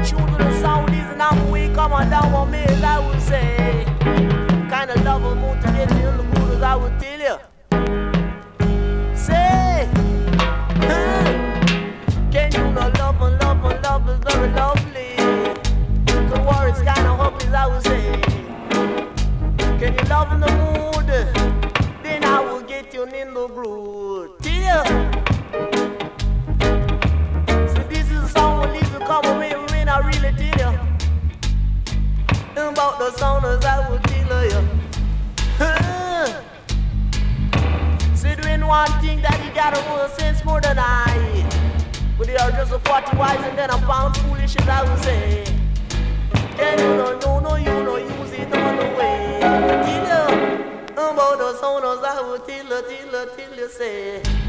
tune to the sound is and I'm weak, come on down on me, as I would say. Kind of love a mood to get you in the mood, as I would tell you. Say, can you not love and love and love is very lovely. The war is kind of hopeless, I would say. Can you love in the mood? Then I will get you in the groove. Tell you. So this is a song when Lisa come away when I really tell you. About the sound as I will tell you. Said when one thing that you gotta more sense more than I. But they are just a 40 wise and then a pound foolish as I would say. Can you no, you know, use it on the way. Tell you about the sound as I will tell you say.